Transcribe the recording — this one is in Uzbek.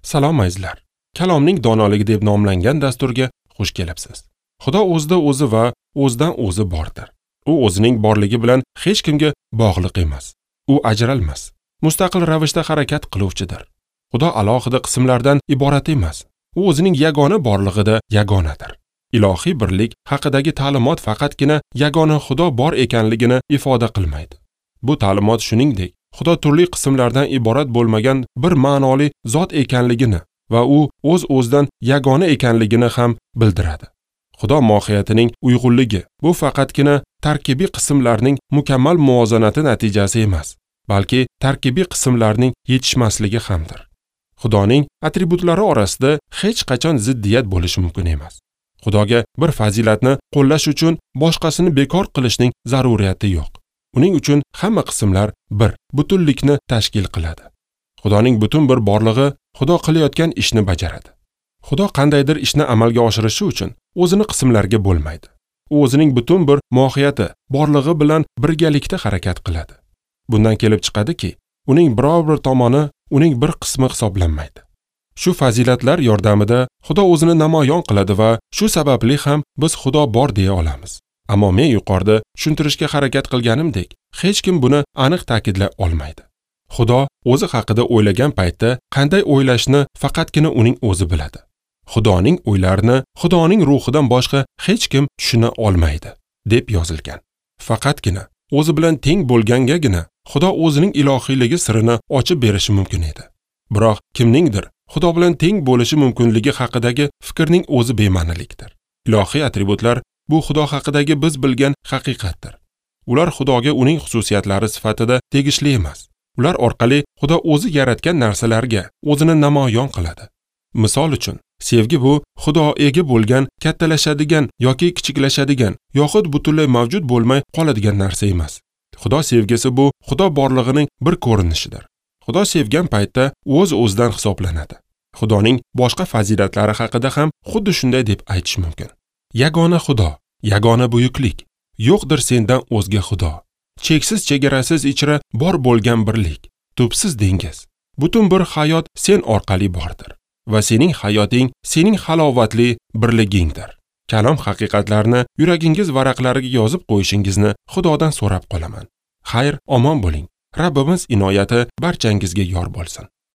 Salom azizlar. Kalomning donoligi deb nomlangan dasturga xush kelibsiz. Xudo o'zida o'zi va o'zidan o'zi bordir. U o'zining borligi bilan hech kimga bog'liq emas. U ajralmas, mustaqil ravishda harakat qiluvchidir. Xudo alohida qismlardan iborat emas. U o'zining yagona borlig'ida yagonadir. Ilohiy birlik haqidagi ta'limot faqatgina yagona Xudo bor ekanligini ifoda qilmaydi. Bu ta'limot shuningdek, Xudo turli qismlardan iborat bo'lmagan bir ma'noli zot ekanligini va u o'z-o'zidan yagona ekanligini ham bildiradi. Xudo mohiyatining uyg'unligi bu faqatgina tarkibiy qismlarning mukammal muvozanati natijasi emas, balki tarkibiy qismlarning yetishmasligi hamdir. Xudoning atributlari orasida hech qachon ziddiyat bo'lishi mumkin emas. Xudoga bir fazilatni qo'llash uchun boshqasini bekor qilishning zaruriyati yo'q. Uning uchun hamma qismlar bir butunlikni tashkil qiladi. Xudoning butun bir borlig'i Xudo qilayotgan ishni bajaradi. Xudo qandaydir ishni amalga oshirishi uchun o'zini qismlarga bo'lmaydi. U o'zining butun bir mohiyati, borlig'i bilan birgalikda harakat qiladi. Bundan kelib chiqadiki, uning biror bir tomoni uning bir qismi hisoblanmaydi. Shu fazilatlar yordamida Xudo o'zini namoyon qiladi va shu sababli ham biz Xudo bor deya olamiz. Ammo men yuqorida tushuntirishga harakat qilganimdek, hech kim buni aniq ta'kidlay olmaydi. Xudo o'zi haqida o'ylagan paytda qanday o'ylashni faqatgina uning o'zi biladi. Xudoning o'ylarini Xudoning ruhidan boshqa hech kim tushuna olmaydi, deb yozilgan. Faqatgina o'zi bilan teng bo'lgangagina Xudo o'zining ilohiyligi sirini ochib berishi mumkin edi. Biroq kimningdir Xudo bilan teng bo'lishi mumkinligi haqidagi fikrning o'zi bema'nilikdir. Ilohiy atributlar bu Xudo haqidagi biz bilgan haqiqatdir. Ular Xudoga uning xususiyatlari sifatida tegishli emas. Ular orqali Xudo o'zi yaratgan narsalarga o'zini namoyon qiladi. Misol uchun, sevgi bu Xudo ega bo'lgan, kattalashadigan yoki kichiklashadigan, yoxud butunlay mavjud bo'lmay qoladigan narsa emas. Xudo sevgisi bu Xudo borlig'ining bir ko'rinishidir. Xudo sevgan paytda o'z-o'zidan hisoblanadi. Xudoning boshqa fazilatlari haqida ham xuddi shunday deb aytish mumkin. Yagona Xudo, yagona buyuklik, yo'qdir sendan o'zga Xudo. Cheksiz chegarasiz ichra bor bo'lgan birlik, tubsiz dengiz. Butun bir hayot sen orqali bordir va sening hayoting sening halovatli birligingdir. Kalom haqiqatlarni yuragingiz varaqlariga yozib qo'yishingizni Xudodan so'rab qolaman. Xayr, omon bo'ling. Rabbimiz inoyati barchangizga yor bo'lsin.